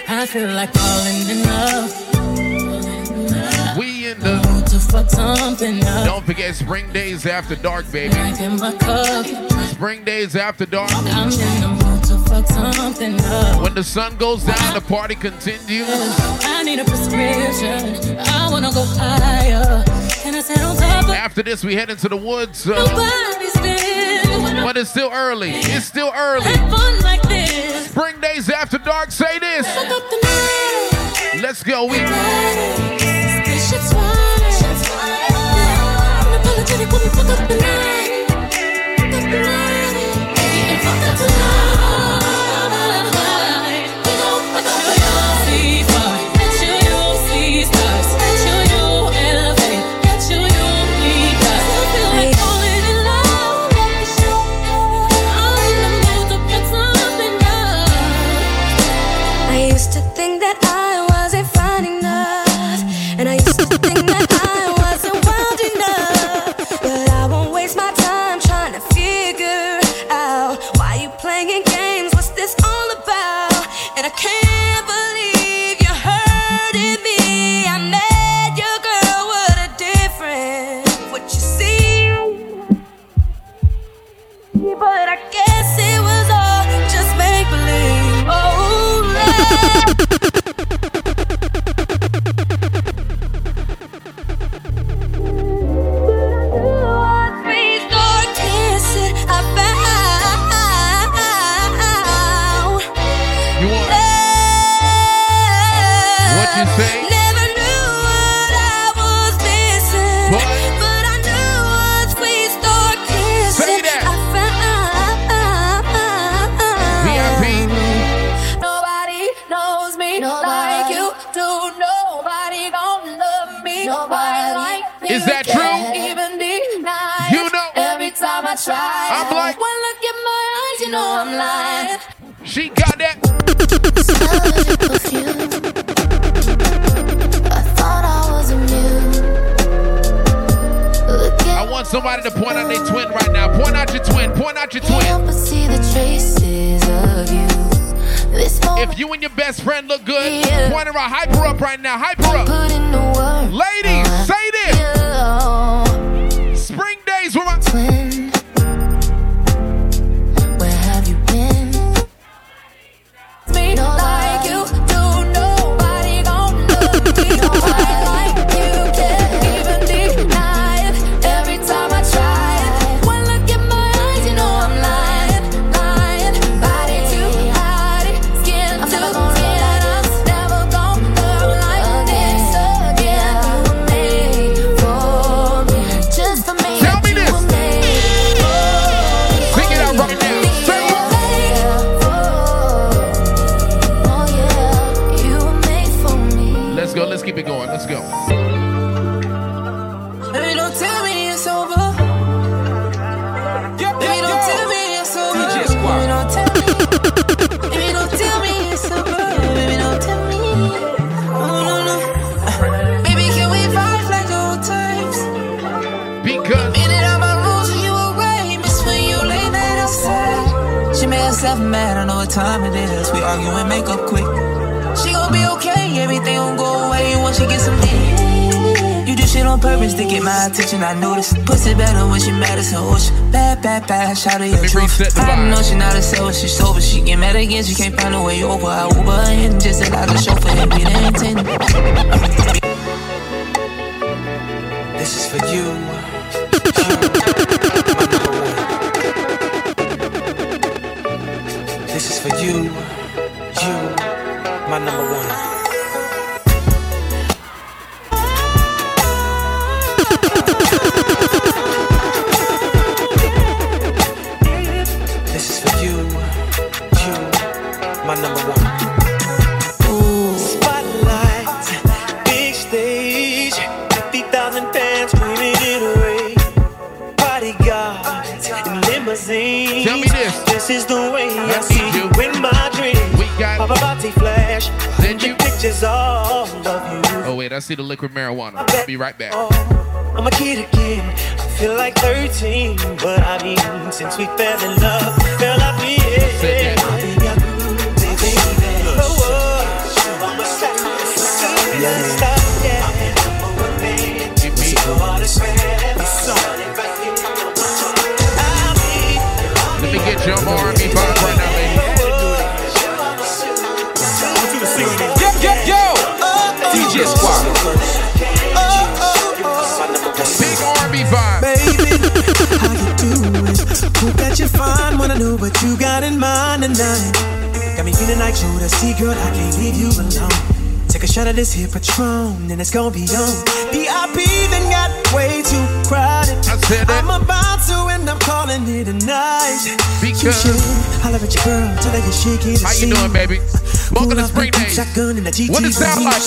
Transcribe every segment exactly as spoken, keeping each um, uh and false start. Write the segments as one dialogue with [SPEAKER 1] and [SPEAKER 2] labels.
[SPEAKER 1] I feel like falling in love.
[SPEAKER 2] We in the
[SPEAKER 1] to fuck something up.
[SPEAKER 2] Don't forget Spring Days After Dark, baby.
[SPEAKER 1] My cup.
[SPEAKER 2] Spring Days After Dark.
[SPEAKER 1] I'm in the mood to fuck something up.
[SPEAKER 2] When the sun goes down, the party continues.
[SPEAKER 1] I need a prescription. I wanna go higher. Can I sit on top of?
[SPEAKER 2] After this, we head into the woods. Uh,
[SPEAKER 1] Nobody's there.
[SPEAKER 2] but it's still early. It's still early.
[SPEAKER 1] Have fun like this.
[SPEAKER 2] Spring Days After Dark. Say this.
[SPEAKER 1] Fuck up the night.
[SPEAKER 2] Let's go. We.
[SPEAKER 1] This shit's fine. I'm apologetic when we fuck up the night. Fuck up the night. And fuck up the night. We gon' fuck up the night. See stars. Bet you you see stars. Bet you you elevate. Bet you you lead us. I feel like falling in love. I'm in the mood to fuck something up.
[SPEAKER 3] I used to think that I wasn't fine enough, and I used to think that I wasn't wild enough, but I won't waste my time trying to figure out why you playing games. What's this all about? And I can't believe you're hurting me. I met your girl, what a difference. What you see, but I guess it was all just make believe. Oh, love.
[SPEAKER 2] You say?
[SPEAKER 3] Never knew what I was missing,
[SPEAKER 2] what?
[SPEAKER 3] But I knew once we start kissing.
[SPEAKER 2] Say that.
[SPEAKER 3] I found
[SPEAKER 2] V I P.
[SPEAKER 3] Nobody knows me nobody. Like you do. Nobody gonna love me. Nobody like me.
[SPEAKER 2] Is that true?
[SPEAKER 3] Even deny
[SPEAKER 2] you know.
[SPEAKER 3] Every time I try,
[SPEAKER 2] I'm like,
[SPEAKER 3] one look in my eyes, you know I'm lying.
[SPEAKER 2] She got that. I want somebody to point out their twin right now. Point out your twin. Point out your twin.
[SPEAKER 3] See the traces of you. This
[SPEAKER 2] if you and your best friend look good, yeah. Point her out. Hype her up right now. Hype her up.
[SPEAKER 3] Put in the work.
[SPEAKER 2] Ladies, uh, say this. Yeah. Spring Days with my
[SPEAKER 3] twin. Where have you been? Me no like you do. Nobody gon' love me. Nobody like you can't even deny it. Every time I try it, one look in my eyes, you know I'm lying, lying. Body too hot, skin too tan. I'm never gon' look like this again. You were made for me, just for me.
[SPEAKER 2] Tell me this.
[SPEAKER 3] Sing
[SPEAKER 2] it out right now. Let's go. Let's keep it going. Let's go.
[SPEAKER 3] Baby, don't tell me it's over. Baby, don't tell me it's over. Baby, don't tell me. Baby, don't tell me it's over. Baby, don't tell me. Oh, no, no. Baby, can we vibe like old times?
[SPEAKER 2] Because
[SPEAKER 3] Minute out my rules when you away. Miss when you lay that outside. She made herself mad. I know what time it is. We argue and make up quick. She gon' be okay, everything gon' go away once she get some dick. You do shit on purpose to get my attention, I notice. Pussy better when she mad as hell. Bad, bad, bad, shout out your truth. I know she not a sell, she sober. She get mad again, she can't find a way over. I Uber in, just allow the chauffeur and be the intent.
[SPEAKER 4] This is for you. This is for you. You. My number one. This is for you, you, my number one. Ooh. Spotlight, big stage, fifty thousand fans screaming in a rain. Bodyguards and limousines.
[SPEAKER 2] Tell me this.
[SPEAKER 4] This is the way I, I see you in my dreams. Paparazzi flash,
[SPEAKER 2] then you
[SPEAKER 4] pictures all of you.
[SPEAKER 2] Oh wait, I see the liquid marijuana. I'll be right back.
[SPEAKER 4] Oh, I'm a kid again. I feel like thirteen, but I mean, since we fell in love, girl, I feel it.
[SPEAKER 2] Say that.
[SPEAKER 4] Baby, I grew, baby, baby. Oh, oh. like Jodeci, girl, I can't leave you alone. Take a shot of this here Patron, and it's gonna be on. V I P then got way too crowded.
[SPEAKER 2] I said that.
[SPEAKER 4] I'm about to, and I'm calling it a night.
[SPEAKER 2] Because
[SPEAKER 4] you should holler at your girl till they get shaky.
[SPEAKER 2] how you doing, baby? Welcome to Spring Days. What it sound like?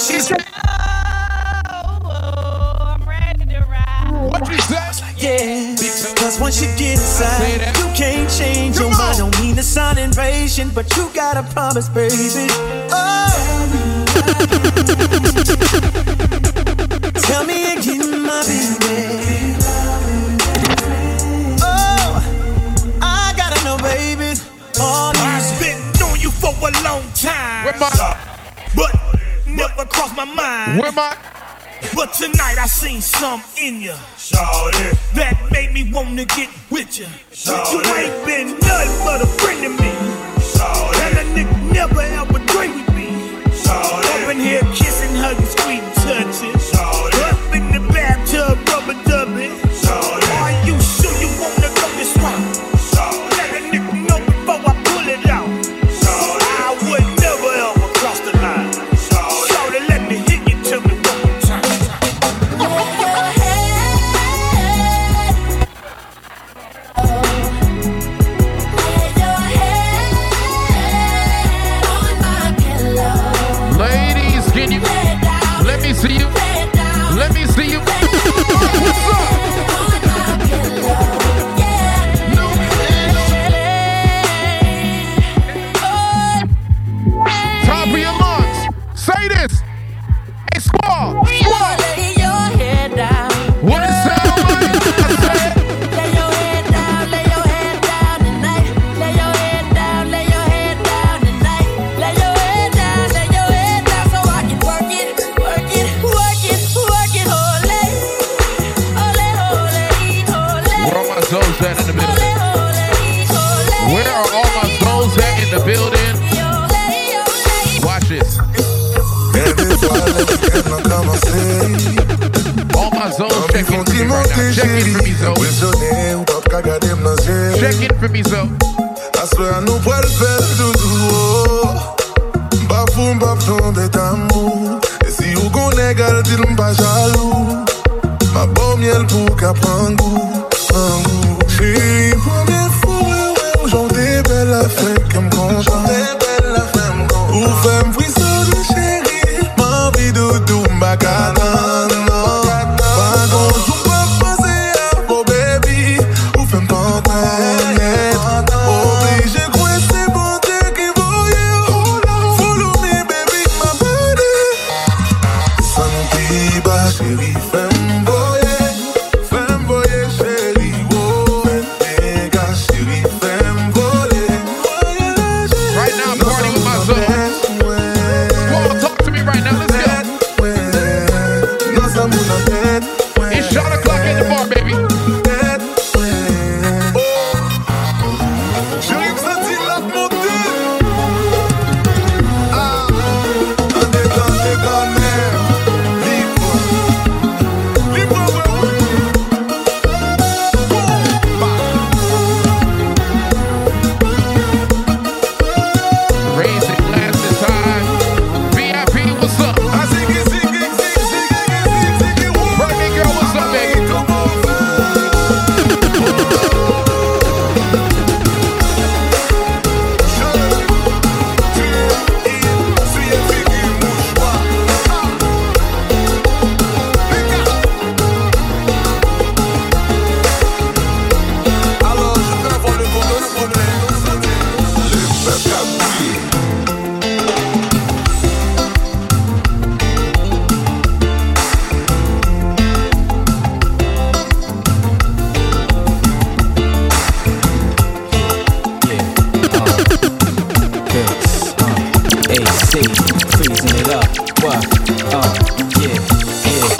[SPEAKER 5] I'm ready to ride.
[SPEAKER 2] What you say?
[SPEAKER 4] Yeah, cause once you get inside, you can't change your mind. Don't mean to sound impatient, but you gotta promise, baby. Oh, tell me again, my baby. Oh, I gotta know, baby. Oh,
[SPEAKER 6] I've been knowing you for a long time,
[SPEAKER 2] Where my,
[SPEAKER 6] but never crossed my mind.
[SPEAKER 2] where my,
[SPEAKER 6] But tonight I seen something in you that made me wanna get with you. You ain't been nothing but a friend to me, and a nigga never ever drink with me. Up in here kissing, hugging, sweet touching. Up in the bathtub, rubber dubbing. Are you sure you wanna go this route? Let a nigga know before I pull it out. I would never ever cross the line. Shorty, let me hit you, tell me one more time.
[SPEAKER 2] ladies, can you, let me see you, let me see you. What's up? Top of your lungs. Say this. Hey, squad. Squad. What it sound like? I said, where are my zones at in the building? Where are all my zones at in the building? Watch this. All my zones check in for me right now. Check in for me, Zo. Check in for me, Zo.
[SPEAKER 7] Asper nou pral fèl doudou. Bafou mbafou de tamou. E si ou konen gal dil mpa jalou. Ma bon miel pou ka pran gou, pran gou. Chéri, premier fou, ou jante bel la fè kem kontan. Ou fèm frisson chéri, m'envie doudou mbakatan. Pas gonjou pa pase a vos baby, ou fèm pantanet. Obligé kwen se bon Dieu qui voye. Follow me baby, my body. San pi ba chéri, fèm voye. Fèm voye chéri, oh. Fèm ga chéri, fèm voye.
[SPEAKER 2] Right now, I'm partying with my zones. Squad, talk to me right now. Let's go. It's shot o'clock at the bar, baby. Raising glasses high. V I P, what's up? Birthday girl, what's up, baby?
[SPEAKER 8] Freezing it up, what? Uh, yeah, yeah.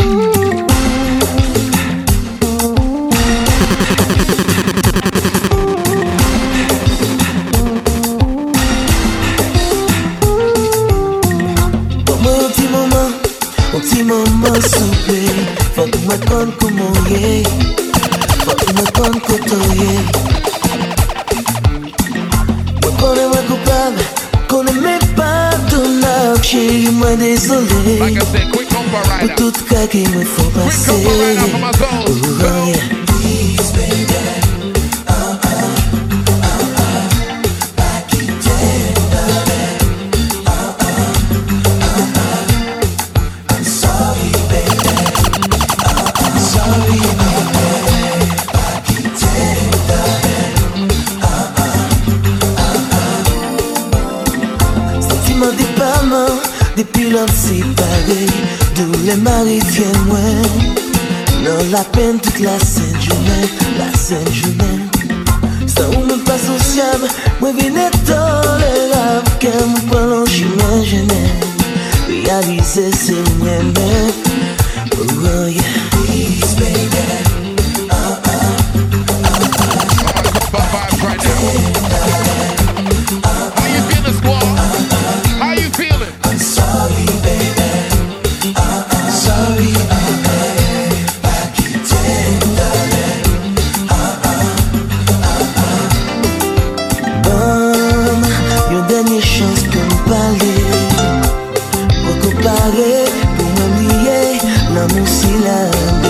[SPEAKER 4] Como un petit moment, un petit moment souple. Faut que me conne comment y est. Faut que me conne comment y est. Me connais moi coupable, connais mes
[SPEAKER 9] chérie, moi désolé.
[SPEAKER 2] Like I said, quick compa right
[SPEAKER 9] Pour
[SPEAKER 2] now.
[SPEAKER 9] tout cas qu'il me faut
[SPEAKER 2] Quick
[SPEAKER 9] passer.
[SPEAKER 2] compa right now for my zones.
[SPEAKER 9] Oh,
[SPEAKER 2] Go.
[SPEAKER 9] yeah.
[SPEAKER 10] Please, baby. Uh, uh, uh, uh, pas quitter, darling. Uh, uh, uh, uh. I'm sorry, baby. Uh, uh, sorry, baby. Pas quitter, darling. Uh, uh, uh, uh.
[SPEAKER 9] Sentiment dépendant, depuis l'homme séparé, d'où les maris viennent moins. Non, la peine toute la sainte journée, la sainte journée. Ça ou même pas sociable, moi venez tolérable, car mon parlant j'imagine. Réaliser c'est le même. Oh, oh yeah.
[SPEAKER 10] Please, baby. Uh, uh,
[SPEAKER 2] Top vibes right now. How you feeling, squad? How you feeling?
[SPEAKER 10] I'm sorry, baby. Uh, uh, sorry, baby. Pas quitter, darling. Uh, uh,
[SPEAKER 9] Bon, yon dernière chance pour me parler. Pour comparer, pour m'oublier, l'amour c'est la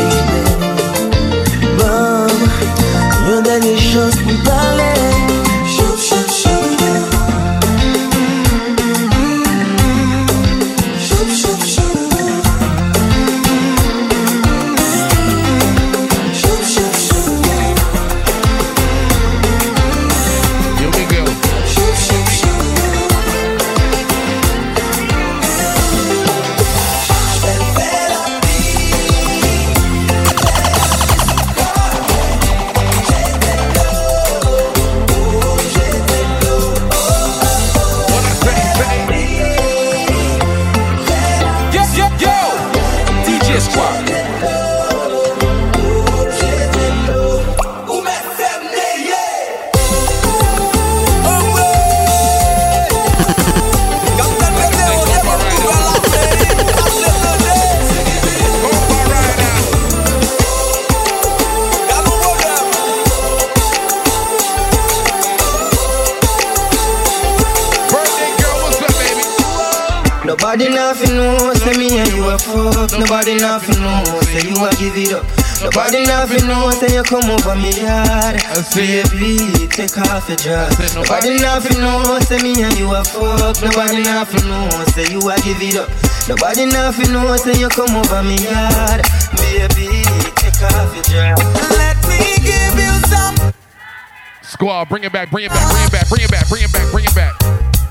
[SPEAKER 9] baby. Bon, yon dernière chance pour me parler.
[SPEAKER 10] shoot, shoot, shoot. Shoot, shoot, shoot. Shoot, shoot, shoot.
[SPEAKER 2] Here we go.
[SPEAKER 10] Shoot, shoot, shoot.
[SPEAKER 2] What I say, say.
[SPEAKER 8] Yes, yo, yo. D J Squad.
[SPEAKER 10] Ou mè fèm neye.
[SPEAKER 2] Compa right now. Birthday girl, what's up, baby?
[SPEAKER 9] Nobody nothing know, say me and you a fuck. Nobody nothing know, say you a give it up. Nobody nothing know, say you come over me yard.
[SPEAKER 2] I see it.
[SPEAKER 9] Baby, take off your dress.
[SPEAKER 2] I said nobody-
[SPEAKER 9] Nobody nothing know, say me and you a fuck. Nobody nothing know, say you a give it up. Nobody nothing know, say you come over me yard. Baby, take off your dress.
[SPEAKER 10] Let me give you some.
[SPEAKER 2] Squad, bring it back, bring it back, bring it back, bring it back, bring it back, bring it back.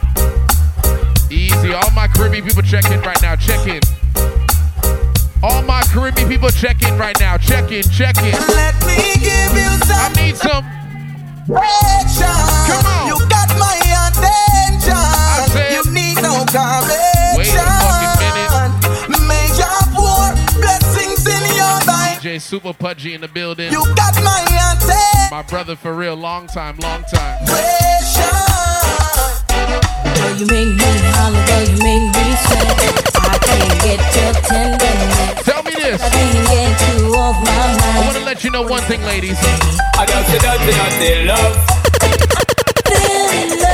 [SPEAKER 2] Easy. All my Caribbean people check in right now. Check in. All my Caribbean people check in right now. Check in, check in.
[SPEAKER 10] Let me give you
[SPEAKER 2] I
[SPEAKER 10] some
[SPEAKER 2] need some.
[SPEAKER 10] action.
[SPEAKER 2] Come on.
[SPEAKER 10] You got my attention.
[SPEAKER 2] said-
[SPEAKER 10] You need no correction.
[SPEAKER 2] Wait a fucking
[SPEAKER 10] Major pour blessings in your life.
[SPEAKER 2] D J Super Pudgy in the building.
[SPEAKER 10] You got my attention.
[SPEAKER 2] My brother for real, long time, long time.
[SPEAKER 1] Girl, you make me holler, girl, you make me sweat. I can't get your tenderness.
[SPEAKER 2] Tell me this.
[SPEAKER 1] I can't get you off my
[SPEAKER 2] I
[SPEAKER 1] mind.
[SPEAKER 2] want to let you know one thing, ladies.
[SPEAKER 8] I got to dirty, dirty love.
[SPEAKER 1] Feel in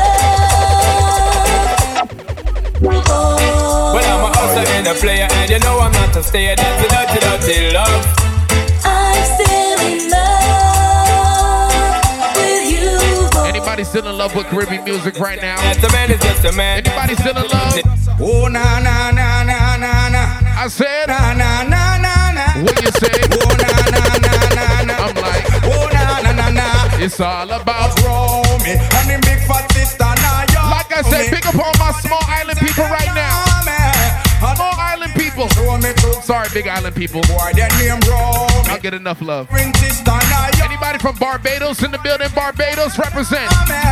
[SPEAKER 1] love. Oh,
[SPEAKER 8] Well, I'm a hustler and a player, and you know I'm not a stayer. Dirty, dirty, dirty love.
[SPEAKER 1] I'm still in love with you, boy.
[SPEAKER 2] Anybody still in love with Caribbean music right now?
[SPEAKER 8] That's a man is just a man.
[SPEAKER 2] Anybody still in love?
[SPEAKER 10] Oh na na na na na na
[SPEAKER 2] I said,
[SPEAKER 10] na na na na na.
[SPEAKER 2] what you say?
[SPEAKER 10] Oh na na na na na.
[SPEAKER 2] I'm like,
[SPEAKER 10] Oh na na na na.
[SPEAKER 2] it's all about.
[SPEAKER 10] Romy and the big fat sister now.
[SPEAKER 2] Like I said, pick up all my small island people right now. Small island people. Sorry, big island people.
[SPEAKER 10] Boy, their name Romy.
[SPEAKER 2] I'll get enough love.
[SPEAKER 10] Prince sister now.
[SPEAKER 2] Anybody from Barbados in the building? Barbados represent.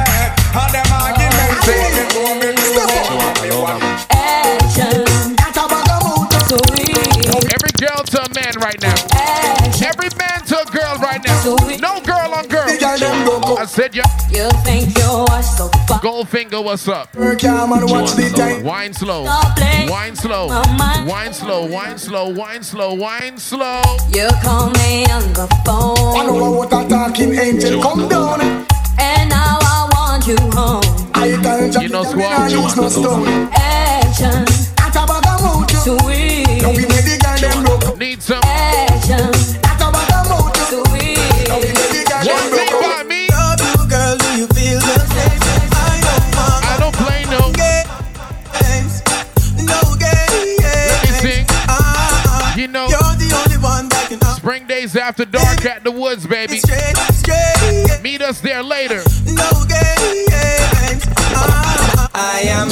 [SPEAKER 1] Action. So real.
[SPEAKER 2] Every girl to a man right now.
[SPEAKER 1] Action.
[SPEAKER 2] Every man to a girl right now. No girl on girl. I said, yeah.
[SPEAKER 1] You think you're so far.
[SPEAKER 2] Goldfinger, what's up? Wine slow.
[SPEAKER 1] Stop playing.
[SPEAKER 2] Wine slow.
[SPEAKER 1] Mama.
[SPEAKER 2] Wine slow. Wine slow. Wine slow. Wine slow.
[SPEAKER 1] You call me on the phone. And now I want you home.
[SPEAKER 2] You know, squad.
[SPEAKER 1] Action.
[SPEAKER 2] Mondays after dark at the Woods, baby.
[SPEAKER 10] Straight, straight.
[SPEAKER 2] Meet us there later.
[SPEAKER 10] No game. Uh, I am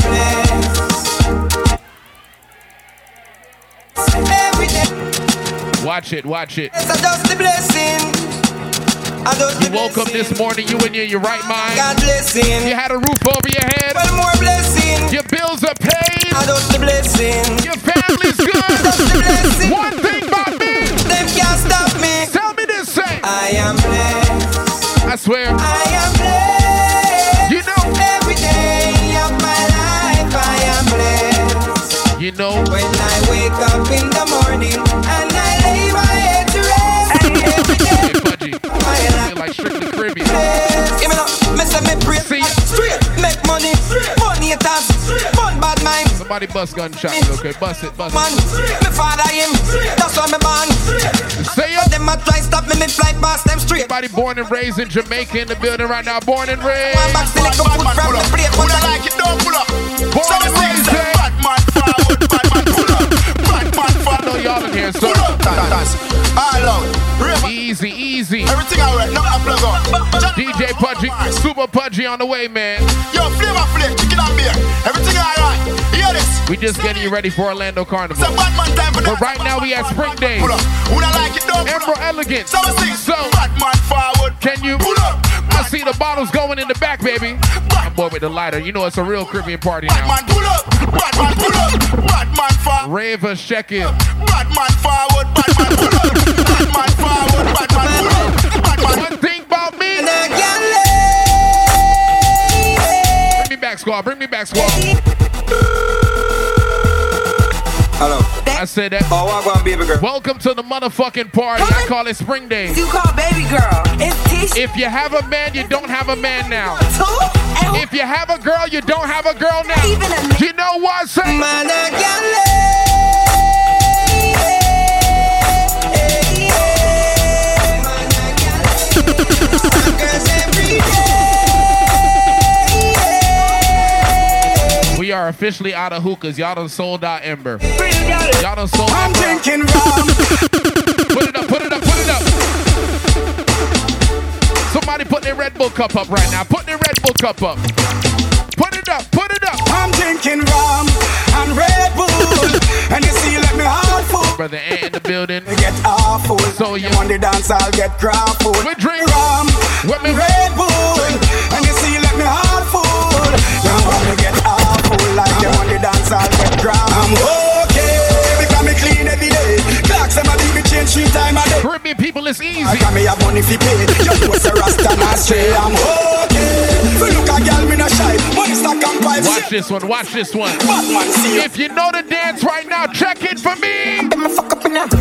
[SPEAKER 10] blessed. Every day.
[SPEAKER 2] Watch it, watch it.
[SPEAKER 10] It's just the blessing. I just
[SPEAKER 2] You
[SPEAKER 10] the
[SPEAKER 2] woke up
[SPEAKER 10] blessing.
[SPEAKER 2] this morning, you in your, your right mind.
[SPEAKER 10] God blessing.
[SPEAKER 2] You had a roof over your head.
[SPEAKER 10] Well, more blessing.
[SPEAKER 2] Your bills are paid.
[SPEAKER 10] I just the blessing.
[SPEAKER 2] Your family's
[SPEAKER 10] Just
[SPEAKER 2] good.
[SPEAKER 10] the blessing.
[SPEAKER 2] One thing about me.
[SPEAKER 10] Them can't stop me.
[SPEAKER 2] Tell me this, say.
[SPEAKER 10] I am blessed.
[SPEAKER 2] I swear.
[SPEAKER 10] I am blessed.
[SPEAKER 2] You know.
[SPEAKER 10] Every day of my life I am blessed.
[SPEAKER 2] You know.
[SPEAKER 10] When I wake up in the morning and I lay my head to rest. Every day
[SPEAKER 2] Hey, Pudgy.
[SPEAKER 10] my
[SPEAKER 2] Feel
[SPEAKER 10] life
[SPEAKER 2] like Strictly Caribbean.
[SPEAKER 10] blessed. Give me no, me say me pray.
[SPEAKER 2] See.
[SPEAKER 10] Straight, make money. Money it has. Fun bad mind.
[SPEAKER 2] Somebody bust gunshots, okay? Bust it, bust
[SPEAKER 10] Man,
[SPEAKER 2] it.
[SPEAKER 10] me father him. That's why me born.
[SPEAKER 2] Say
[SPEAKER 10] But
[SPEAKER 2] it.
[SPEAKER 10] them a try stop me, me fly past them straight.
[SPEAKER 2] Somebody born and raised in Jamaica in the building right now. Born and raised.
[SPEAKER 10] One back still go food from the plate. But I like it, don't pull up.
[SPEAKER 2] Born and raised. eh?
[SPEAKER 10] Bad man forward, bad man pull up. Bad man
[SPEAKER 2] I know y'all in here, so
[SPEAKER 10] pull up. Dance, all out.
[SPEAKER 2] easy, easy.
[SPEAKER 10] Everything alright, no plug on.
[SPEAKER 2] D J Pudgy, Super Pudgy on the way, man.
[SPEAKER 10] Yo, flavor flake, chicken and beer. Everything alright. Hear this.
[SPEAKER 2] We just getting you ready for Orlando Carnival.
[SPEAKER 10] It's a bad man time for
[SPEAKER 2] But right now we at Spring Days.
[SPEAKER 10] Pull up. Who don't like it, don't pull
[SPEAKER 2] Emerald
[SPEAKER 10] up.
[SPEAKER 2] Elegance.
[SPEAKER 10] So we sing.
[SPEAKER 2] So,
[SPEAKER 10] Bad man forward.
[SPEAKER 2] can you?
[SPEAKER 10] Pull up.
[SPEAKER 2] I see the bottles going in the back, baby. I'm boy with the lighter. You know it's a real Caribbean party
[SPEAKER 10] Bad
[SPEAKER 2] now.
[SPEAKER 10] man pull up. Bad man pull up. Bad man forward.
[SPEAKER 2] Ravers check in.
[SPEAKER 10] Bad man forward. Bad man pull up. Bad man forward. Bad man pull up. Bad man.
[SPEAKER 2] One thing about me. Bring me back, squad. Bring me back, squad.
[SPEAKER 10] Hello.
[SPEAKER 2] I said that.
[SPEAKER 10] Oh, I want baby girl.
[SPEAKER 2] Welcome to the motherfucking party. I call it Spring Days.
[SPEAKER 11] You call baby girl. It's Tisha.
[SPEAKER 2] If you have a man, you don't have a man now.
[SPEAKER 11] Two. And
[SPEAKER 2] If you have a girl, you don't have a girl now.
[SPEAKER 11] Even a-
[SPEAKER 2] You know what, say?
[SPEAKER 10] Man, I can
[SPEAKER 2] We are officially out of hookahs. Y'all done sold out Ember. Y'all done sold
[SPEAKER 10] I'm
[SPEAKER 2] Ember.
[SPEAKER 10] drinking rum.
[SPEAKER 2] Put it up, put it up, put it up. Somebody put their Red Bull cup up right now. Put their Red Bull cup up. Put it up, put it up.
[SPEAKER 10] I'm drinking rum and Red Bull. And you see, let me heart full.
[SPEAKER 2] Brother Ant in the building.
[SPEAKER 10] Get awful.
[SPEAKER 2] So you-
[SPEAKER 10] on the dance, I'll get grappled.
[SPEAKER 2] We drink
[SPEAKER 10] rum,
[SPEAKER 2] What me-
[SPEAKER 10] Red Bull. And you see, let me heart full. Now when you get awful, like them on the dance, I'll get grappled. I'm okay, because me clean every day. Clocks and my baby change three times a day.
[SPEAKER 2] Caribbean people, it's easy.
[SPEAKER 10] I got me a money fi pay. You know it's a rasta and stray. I'm okay. If you look a girl, me no shy. Money stack and pipes.
[SPEAKER 2] Watch this one, watch this one.
[SPEAKER 10] Batman see you.
[SPEAKER 2] If you know the dance right now, check it for me.
[SPEAKER 10] Let me fuck up in there.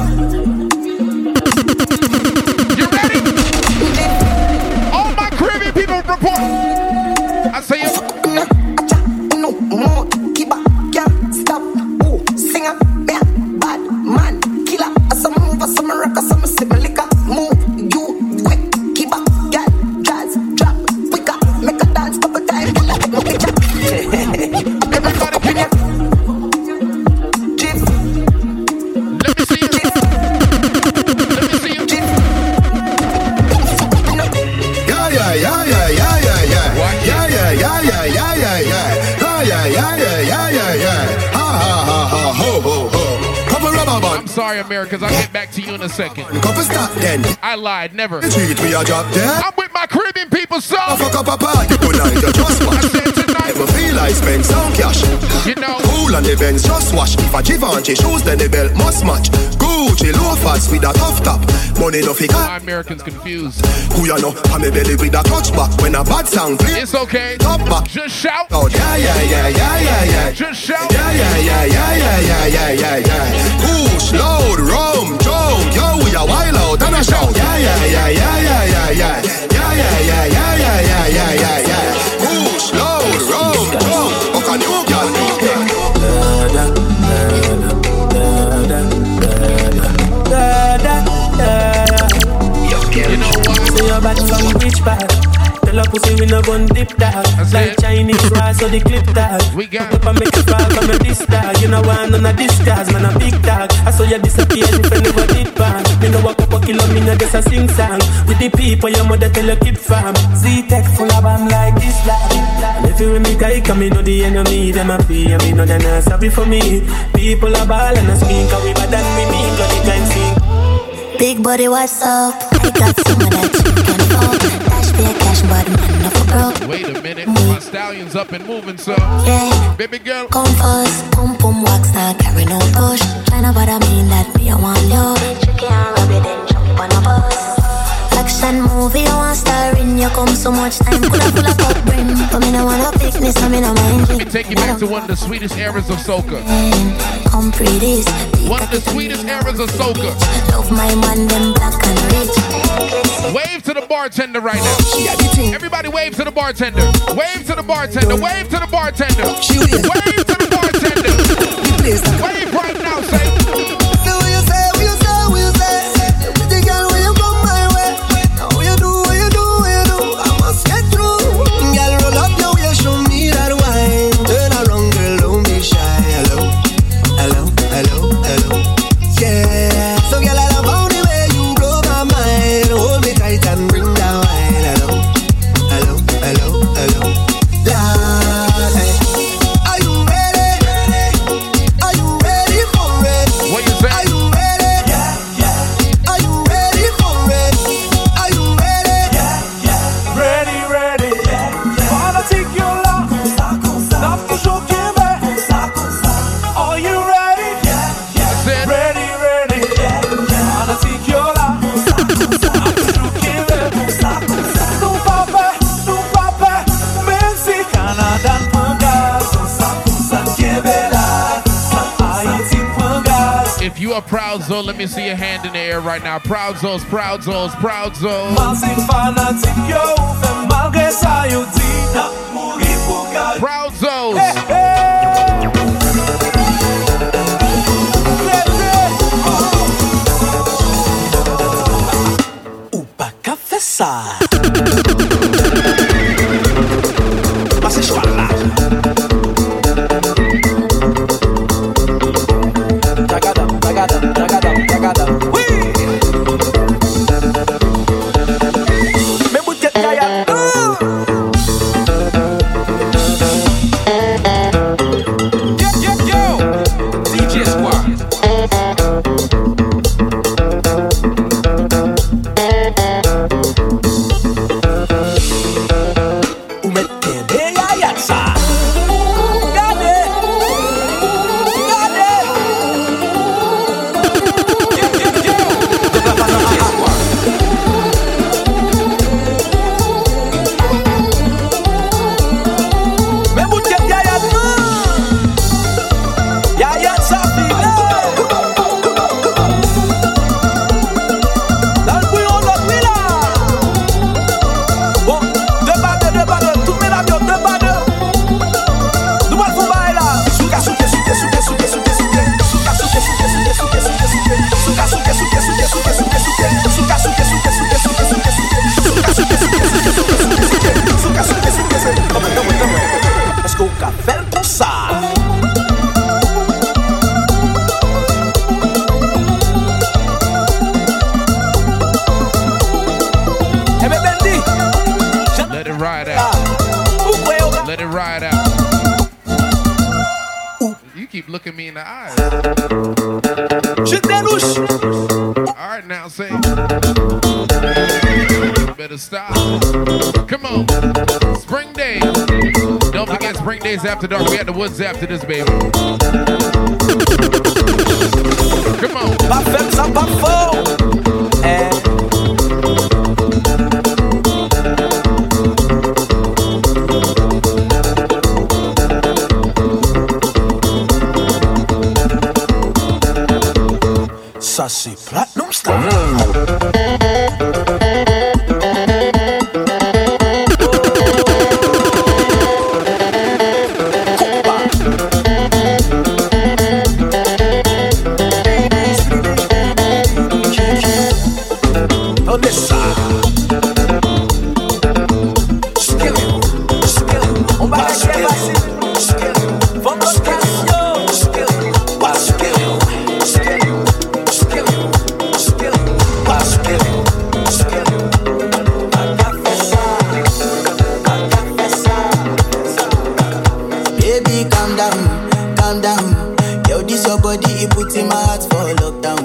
[SPEAKER 2] You ready? All my Caribbean people report. I say you.
[SPEAKER 11] no more. Keep up. Can't stop. Oh, singer. Bad, bad man. Killer. Some move, some rock, some sip liquor. Move. You quick. Keep up. Get jazz. Drop. Quicker. Make a dance couple times. Take my picture.
[SPEAKER 2] Everybody pick up.
[SPEAKER 11] Chips.
[SPEAKER 2] Let me see you. Let me see you.
[SPEAKER 12] Yeah, yeah, yeah, yeah, yeah, yeah, yeah.
[SPEAKER 2] What?
[SPEAKER 12] Yeah, yeah, yeah, yeah, yeah, yeah, yeah. Ah, yeah, yeah, yeah, yeah, yeah, yeah. Ha, ha, ha, ha, ho, ho, ho. Couple rubber band.
[SPEAKER 2] I'm sorry, Americans. I'll get back to you in a second.
[SPEAKER 12] Couple stop then.
[SPEAKER 2] I lied, never.
[SPEAKER 12] Treat me a drop dead.
[SPEAKER 2] I'm with my Caribbean people, so.
[SPEAKER 12] I fuck up a party tonight, you just
[SPEAKER 2] I
[SPEAKER 12] watch.
[SPEAKER 2] said tonight,
[SPEAKER 12] Never feel like spend some cash.
[SPEAKER 2] you know.
[SPEAKER 12] Cool on the Benz, just wash. If a Givenchy shoes, then the belt must match. Gucci loafers with a tough top. Money no figure.
[SPEAKER 2] My Americans confused.
[SPEAKER 12] Who you know? I'm a belly with a clutch back. When a bad sound play,
[SPEAKER 2] It's okay.
[SPEAKER 12] top back.
[SPEAKER 2] Just shout.
[SPEAKER 12] Oh yeah, yeah, yeah, yeah, yeah, yeah.
[SPEAKER 2] Just shout.
[SPEAKER 12] Yeah, yeah, yeah, yeah, yeah, yeah, yeah, yeah, yeah. Push, load, rum, jump, yo, we a wild out and a shout. Yeah, yeah, yeah, yeah, yeah, yeah, yeah. Yeah, yeah, yeah, yeah, yeah, yeah, yeah, yeah, yeah. Push, load, rum, jump. How can you girl do that?
[SPEAKER 2] You know what?
[SPEAKER 13] Say you're back from rich pad. Tell a pussy we no gun dip dog. Like Chinese rice so the clip dog.
[SPEAKER 2] We got
[SPEAKER 13] up and make it fall from a this dog. You know why none of this guys, man a big dog. I saw you disappear if you never did bang. Me no walk up a kilo, me no just a sing song. With the people your mother tell you keep farm. Z-Tech full of bam like this dog. If you with me guy, come me know the enemy. Them a pay and me know they not sorry for me. People are ball and a scream, cause we bad than me, me bloody kind sing.
[SPEAKER 3] Big body, what's up? I got some of that chicken fuck. Dash be a cash, but man, never broke.
[SPEAKER 2] Wait a minute, my stallion's up and moving, so
[SPEAKER 3] yeah.
[SPEAKER 2] Baby girl,
[SPEAKER 3] come first, pum pum wax, not carry no push. Tryna but I mean that me, I want you. Tricky and rabbit, then jump on a bus. Action movie, you want star in. You come so much time, coulda full of cup brim. But me no wanna picnic, so me no mind.
[SPEAKER 2] Let me take you back to one of the sweetest eras of soca.
[SPEAKER 3] Come pretty,
[SPEAKER 2] one of the sweetest eras of soca.
[SPEAKER 3] Love my man, them black and rich.
[SPEAKER 2] Wave to the bartender right now. Everybody wave to the bartender. Wave to the bartender. Wave to the bartender. Wave to the bartender. Wave right now, say. Proud Zone, let me see your hand in the air right now. Proud Zones, Proud Zones, Proud Zones. Proud Zones. Hey, hey.
[SPEAKER 10] Upa Cafessa. Vocês falaram. Tagadão, tagadão, tagadão. Me bute gaia. Yo, yo, yo. D J Squad. Umetende gaia, sa.
[SPEAKER 2] Look at me in the eyes. Alright, now say. Better stop. Come on. Spring Days. Don't forget Spring Days after dark. We at the woods after this, baby. Come on.
[SPEAKER 10] Ça c'est Platinum Style.
[SPEAKER 14] body, he put in my heart for lockdown.